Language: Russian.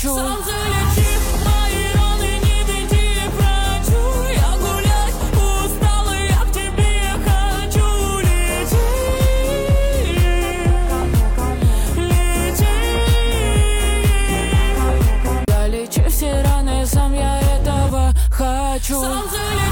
хочу. Сам залечи мои раны, не веди врачу. Я гулять устала, я к тебе хочу. Лети, лети. Залечи все раны, сам я этого хочу. Сам залечи